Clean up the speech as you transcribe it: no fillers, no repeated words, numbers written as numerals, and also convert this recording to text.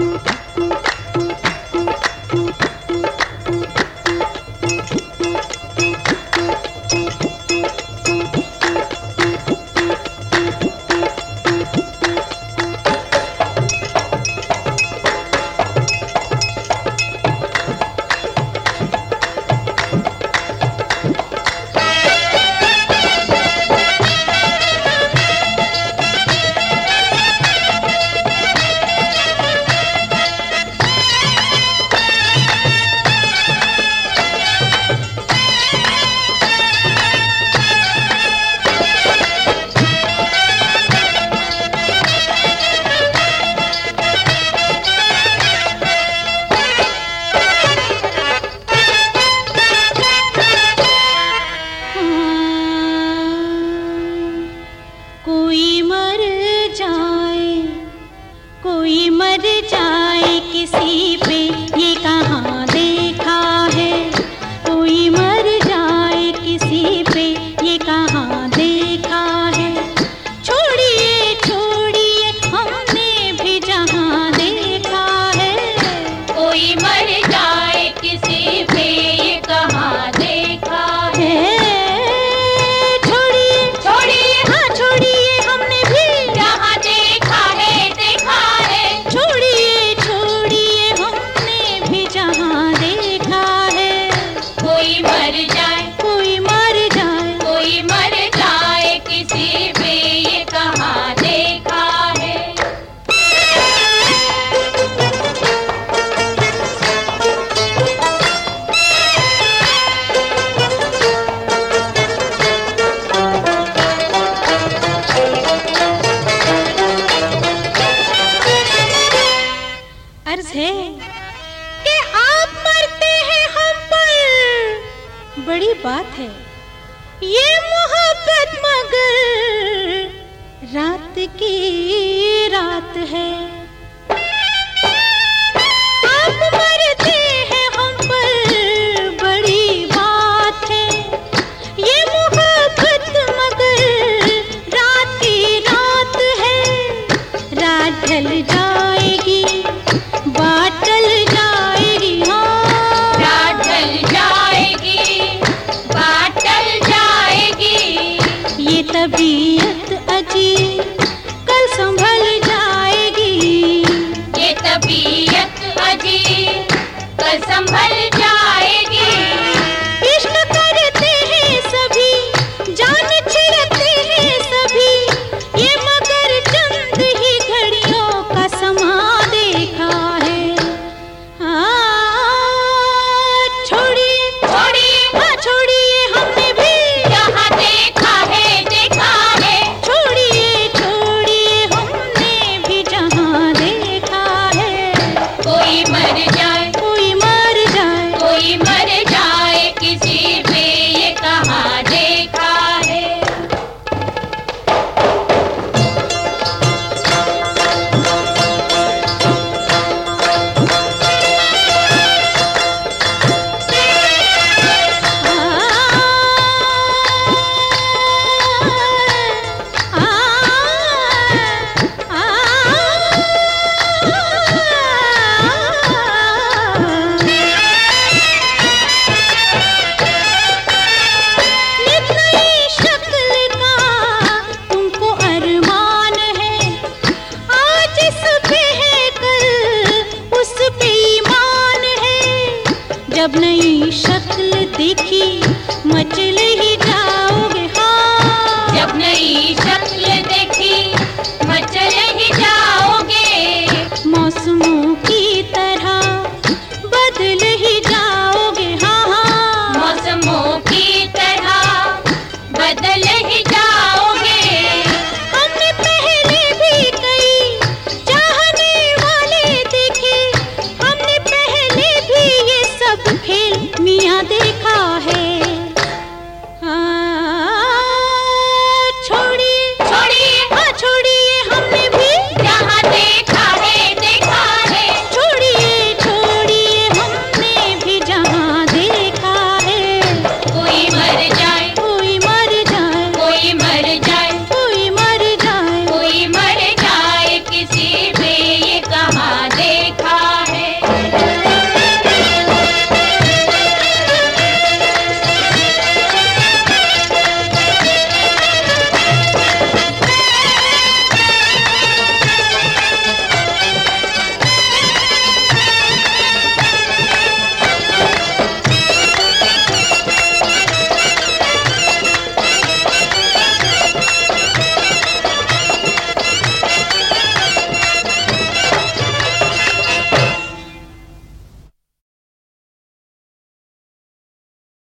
बड़ी बात है ये मोहब्बत, मगर रात की रात है। आप मरते हैं हम पर, बड़ी बात है ये मोहब्बत, मगर रात की रात है। रात ढल जाएगी, बात टल जाएगी, हाँ रात ढल जाएगी, बात टल जाएगी। ये तबीयत अजीब कल संभल जाएगी, ये तबीयत अजीब कल संभल जाएगी। इश्क करते हैं सभी, जान छिड़ते हैं सभी, ये मगर चंद ही घड़ियों का समा देखा है। छोड़िए छोड़िए, हाँ छोड़िए, हमने भी यहाँ देखा है, देखा है। छोड़िए छोड़िए, हमने भी जहाँ देखा है। कोई मर जाए, कोई मर जाए, कोई मर जाए, किसी पे ये कहाँ देखा है। नई शक्ल का तुमको अरमान है, आज इस पे है कल उस पे ईमान है। जब नई